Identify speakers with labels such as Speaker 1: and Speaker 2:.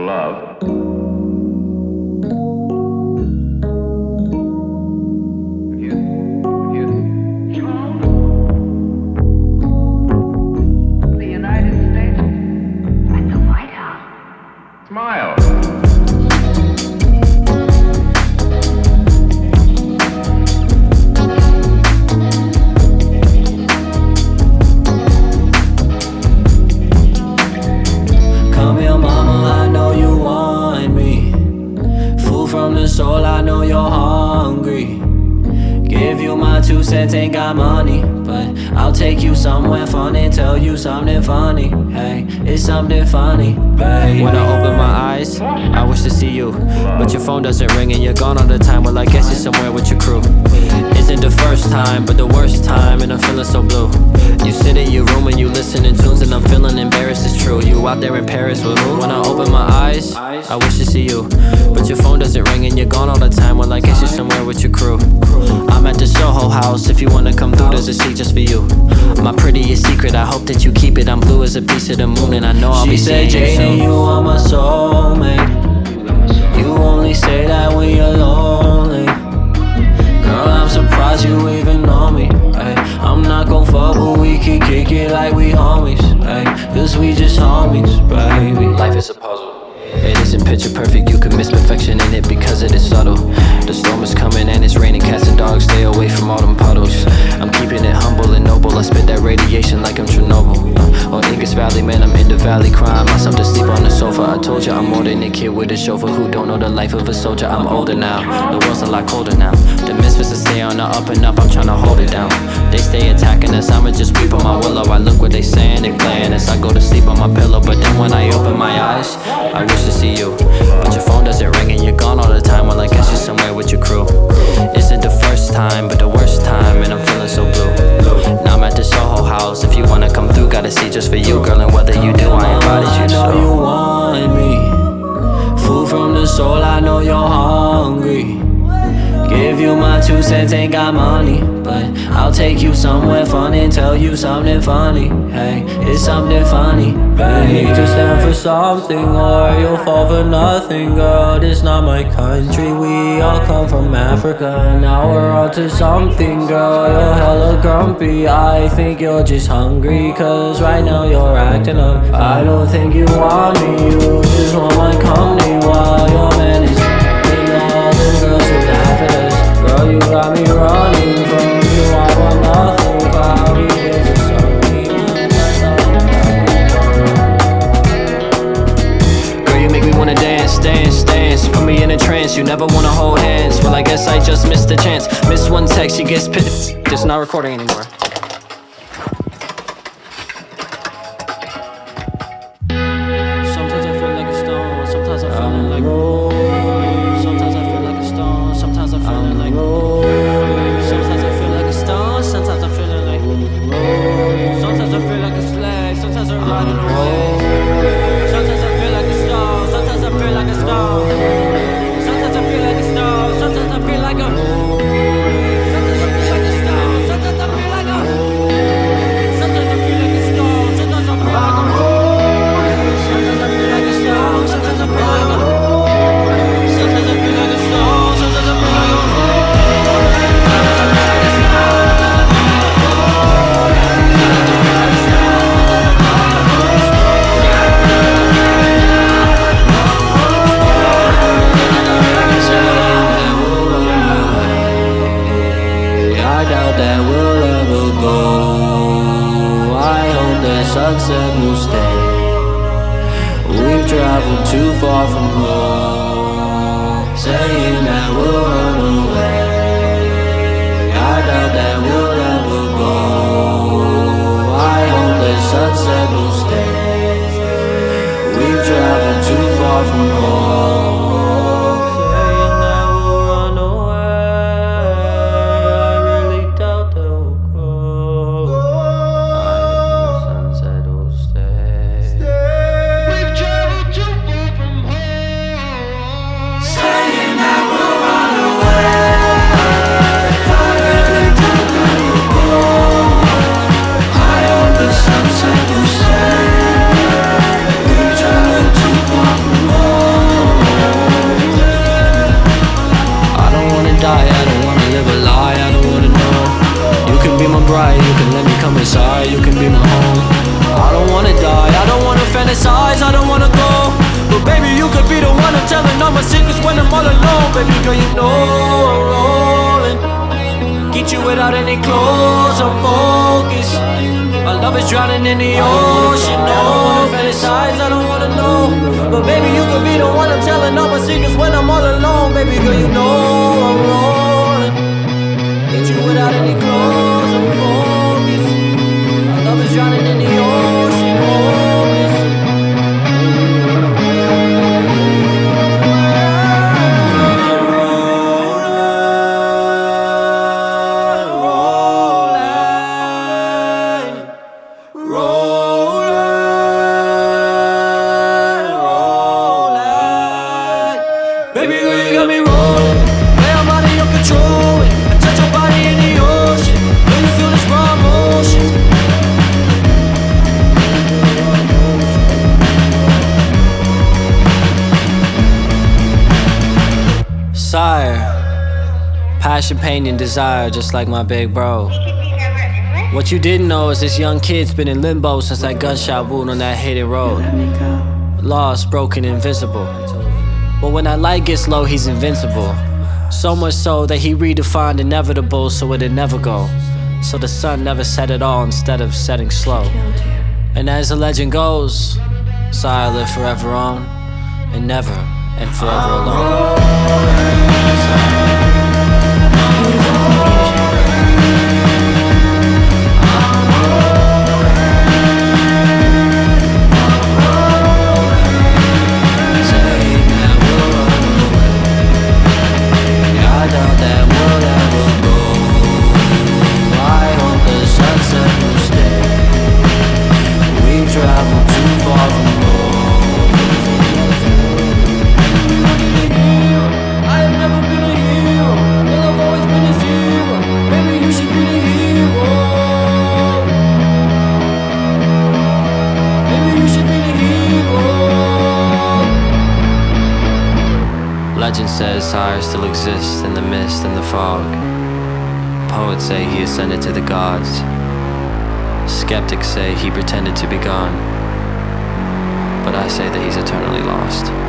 Speaker 1: love.
Speaker 2: The United States at the White House.
Speaker 1: Smile.
Speaker 3: Soul, I know you're hungry. Give you my 2 cents, ain't got money, but I'll take you somewhere fun and tell you something funny. Hey, it's something funny, baby. When I open my eyes, I wish to see you, but your phone doesn't ring and you're gone all the time. Well, I guess you're somewhere with your crew. Isn't the first time, but the worst time, and I'm feeling so blue. You sit in your room and you listen to tunes, and I'm feeling embarrassed, it's true. You out there in Paris with who? When I open my eyes, I wish to see you, but your phone doesn't ring and you're gone all the time. Well, I guess you're somewhere with your crew. I'm at the Soho House, if you wanna come through, there's a seat just for you. My prettiest secret, I hope that you keep it. I'm blue as a piece of the moon, and I know I'll be seeing you soon. You are my soulmate. You only say that when you're lonely. Girl, I'm surprised you even know me. Ay, I'm not gon' fuck, but we can kick it like we homies. Ay, cause we just homies, baby. Life is a puzzle. It isn't picture perfect, you can miss perfection in it because it is subtle. The storm is coming and it's raining, cats and dogs stay away from all them puddles. I'm keeping it humble and noble, I spit that radiation like I'm Chernobyl. Or Ingus Valley, man, I'm in the valley, crying myself to sleep on the sofa. I told you I'm more than a kid with a chauffeur who don't know the life of a soldier. I'm older now, the world's a lot colder now. The misfits that stay on the up and up, I'm trying to hold it down. They stay attacking us, I'ma just weep on my willow. I look what they saying, they playing as I go to sleep on my pillow. But then when I open my eyes, I wish to see you, but your phone doesn't ring and you're gone all the time. Well, I guess you're somewhere with your crew. Isn't the first time, but the worst time, and I'm feeling so blue. Now I'm at the Soho House, if you wanna come through, got a seat just for you, girl. And whether you do, I invited you. I know you want me, food from the soul, I know you're hungry. Give you my 2 cents, ain't got money, but I'll take you somewhere fun and tell you something funny. Hey, it's something funny, baby. To stand for something or you'll fall for nothing, girl. This not my country, we all come from Africa. Now we're on to something, girl. You're hella grumpy, I think you're just hungry, cause right now you're acting up. I don't think you want me, you just want my company while your man is all the girls who laugh at us. Girl, you got me running from you, I want nothing. Cloudy days are sunny. Girl, you make me wanna dance, dance, dance. Put me in a trance, you never wanna hold hands. Well, I guess I just missed the chance. Miss one text, she gets pissed. It's not recording anymore. Sometimes I feel like a stone, sometimes I feel like sometimes I feel like a stone, sometimes I feel like sometimes I feel like a stone, sometimes I feel like sometimes I feel like a slave, sometimes I'm riding away. Sometimes I feel like a stone, sometimes I feel like a stone, sometimes I feel like a stone, sometimes I feel like a sometimes I feel like a stone, sometimes I feel like a sometimes I feel like a stone, sometimes I feel like a sometimes I feel like a stone, sometimes I feel like a sometimes I feel like a stone, sometimes I feel like a I doubt that we'll ever go. I hope the sunset will stay. We've traveled too far from home, saying that we'll run away. I doubt that we'll ever go. I hope the sunset will stay. We've traveled too far from home. Saying that we'll run away. I really don't know. telling all my secrets when I'm all alone. Baby girl, you know I'm rolling. Get you without any clothes, I'm focused. My love is drowning in the ocean. I don't wanna fantasize, I don't wanna know. But baby, you could be the one I'm telling all my secrets when I'm all alone. Baby girl, you know I'm rolling. Get you without any clothes, I'm focused. My love is drowning in the ocean, hopeless. Baby girl, you got me rolling. Way I'm out of your control. I touch your body in the ocean. When you feel this raw emotion. Sire, passion, pain, and desire, just like my big bro. What you didn't know is this young kid's been in limbo since that gunshot wound on that hated road. Lost, broken, invisible. But when that light gets low, he's invincible. So much so that he redefined inevitable so it'd never go. So the sun never set at all instead of setting slow. And as the legend goes, Sire lived forever on, and never, and forever alone. Legend says Sire still exists in the mist and the fog. Poets say he ascended to the gods. Skeptics say he pretended to be gone. But I say that he's eternally lost.